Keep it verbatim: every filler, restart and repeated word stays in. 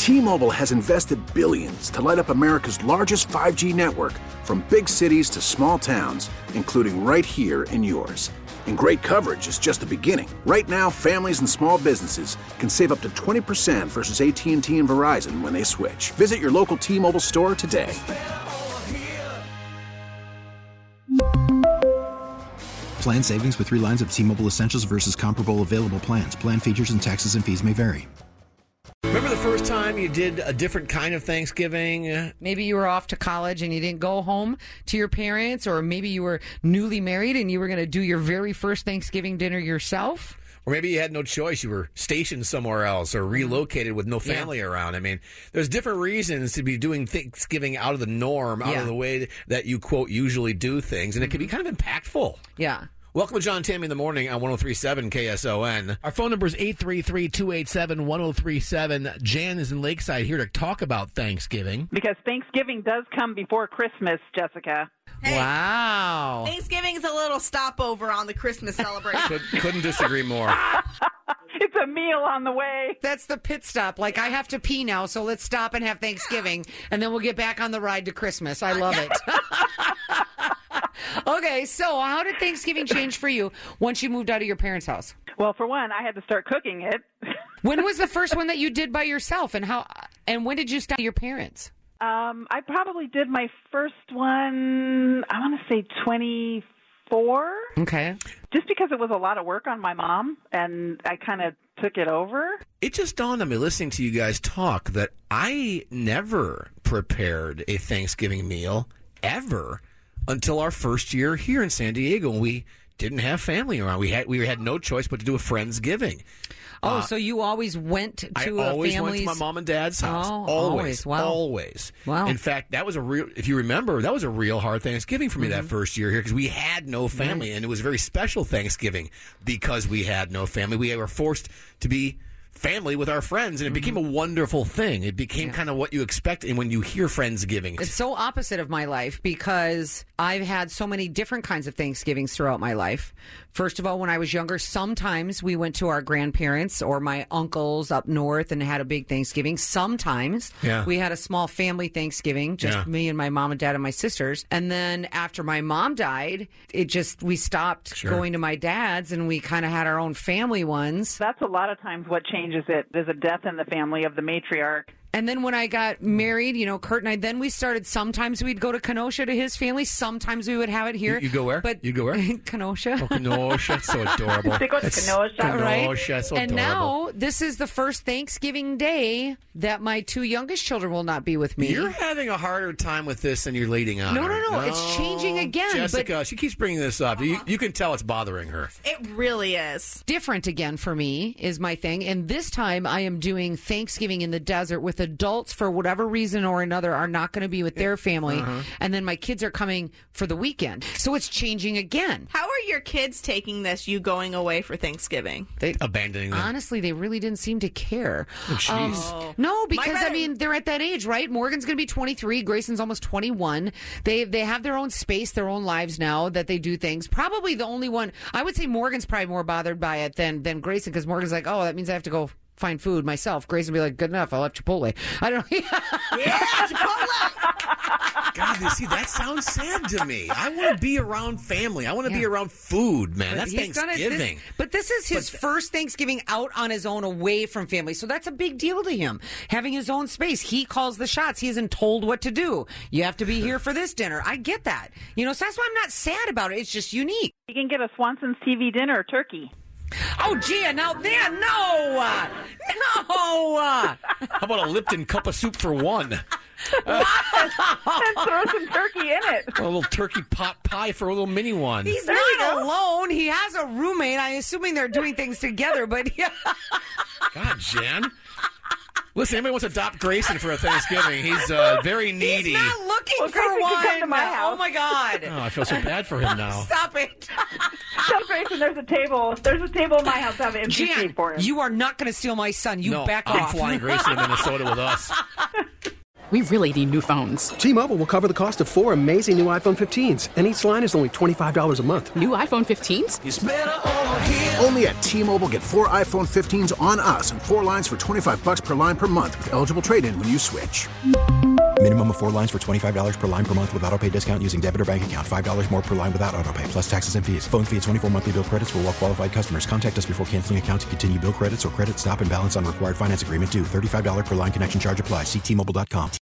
T-Mobile has invested billions to light up America's largest five G network, from big cities to small towns, including right here in yours. And great coverage is just the beginning. Right now, families and small businesses can save up to twenty percent versus A T and T and Verizon when they switch. Visit your local T-Mobile store today. Plan savings with three lines of T-Mobile Essentials versus comparable available plans. Plan features and taxes and fees may vary. Remember the first time you did a different kind of Thanksgiving? Maybe you were off to college and you didn't go home to your parents, or maybe you were newly married and you were going to do your very first Thanksgiving dinner yourself. Or maybe you had no choice. You were stationed somewhere else or relocated with no family yeah. around. I mean, there's different reasons to be doing Thanksgiving out of the norm, out yeah. of the way that you, quote, usually do things. And mm-hmm. it can be kind of impactful. Yeah. Welcome to John Tammy in the Morning on one oh three seven K S O N. Our phone number is eight three three, two eight seven, one oh three seven. Jan is in Lakeside here to talk about Thanksgiving. Because Thanksgiving does come before Christmas, Jessica. Hey, wow. Thanksgiving is a little stopover on the Christmas celebration. Could, couldn't disagree more. It's a meal on the way. That's the pit stop. Like, I have to pee now, so let's stop and have Thanksgiving, and then we'll get back on the ride to Christmas. I love it. Okay, so how did Thanksgiving change for you once you moved out of your parents' house? Well, for one, I had to start cooking it. When was the first one that you did by yourself, and how? And when did you stop your parents? Um, I probably did my first one, I want to say twenty-four. Okay. Just because it was a lot of work on my mom, and I kind of took it over. It just dawned on me listening to you guys talk that I never prepared a Thanksgiving meal ever until our first year here in San Diego, and we didn't have family around. We had we had no choice but to do a Friendsgiving. Oh, uh, so you always went to I a always family's... went to my mom and dad's house. Oh, always, always. Wow. always. Wow. In fact, that was a real. If you remember, that was a real hard Thanksgiving for me mm-hmm. that first year here because we had no family, right. and it was a very special Thanksgiving because we had no family. We were forced to be family with our friends, and it became mm-hmm. a wonderful thing. It became yeah. kind of what you expect and when you hear Friendsgiving. It's so opposite of my life because I've had so many different kinds of Thanksgivings throughout my life. First of all, when I was younger, sometimes we went to our grandparents or my uncles up north and had a big Thanksgiving. Sometimes yeah. we had a small family Thanksgiving, just yeah. me and my mom and dad and my sisters. And then after my mom died, it just, we stopped sure. going to my dad's and we kind of had our own family ones. That's a lot of times what changes it. There's a death in the family of the matriarch. And then when I got married, you know, Kurt and I, then we started, sometimes we'd go to Kenosha to his family. Sometimes we would have it here. You, you go where? But you go where? Kenosha. Oh, Kenosha. That's so adorable. They go to Kenosha. Right? Kenosha. So and adorable. now, this is the first Thanksgiving day that my two youngest children will not be with me. You're having a harder time with this than you're leading on. No, no, no, no. It's changing again. Jessica, but she keeps bringing this up. You, you can tell it's bothering her. It really is. Different again for me is my thing. And this time I am doing Thanksgiving in the desert with adults for whatever reason or another are not going to be with their family. Uh-huh. And then my kids are coming for the weekend. So it's changing again. How are your kids taking this, you going away for Thanksgiving? They, Abandoning them. Honestly, they really didn't seem to care. Oh, jeez. Um, no, because, I mean, they're at that age, right? Morgan's going to be twenty-three. Grayson's almost twenty-one. They they have their own space, their own lives now that they do things. Probably the only one, I would say Morgan's probably more bothered by it than, than Grayson, because Morgan's like, oh, that means I have to go find food myself. Grayson will be like, good enough, I'll have Chipotle. I don't know. Yeah, Chipotle! God, you see, that sounds sad to me. I want to be around family. I want to yeah. be around food, man. But that's he's Thanksgiving. This, but this is his but, first Thanksgiving out on his own, away from family. So that's a big deal to him. Having his own space. He calls the shots. He isn't told what to do. You have to be here for this dinner. I get that. You know, so that's why I'm not sad about it. It's just unique. You can get a Swanson's T V dinner turkey. Oh, Gia, now there, no, uh, no. Uh. How about a Lipton cup of soup for one? Uh, and, and throw some turkey in it. A little turkey pot pie for a little mini one. He's there not alone. He has a roommate. I'm assuming they're doing things together, but yeah. God, Jan. Listen, anybody wants to adopt Grayson for a Thanksgiving? He's uh, very needy. He's not looking well, for Grayson one. Can come to my house. Oh, my God. Oh, I feel so bad for him now. Stop it. Tell Grayson there's a table. There's a table in my house. I have an empty Jan, seat for him. You are not going to steal my son. You no, back I'm off. flying Grayson to Minnesota with us. we really need new phones. T-Mobile will cover the cost of four amazing new iPhone fifteens, and each line is only twenty-five dollars a month. New iPhone fifteens? It's better over here. Only at T-Mobile, get four iPhone fifteens on us and four lines for twenty-five bucks per line per month with eligible trade-in when you switch. Minimum of four lines for twenty-five dollars per line per month with autopay discount using debit or bank account. five dollars more per line without autopay, plus taxes and fees. Phone fee at twenty-four monthly bill credits for well-qualified customers. Contact us before canceling account to continue bill credits or credit stop and balance on required finance agreement due. thirty-five dollars per line connection charge applies. See T Mobile dot com.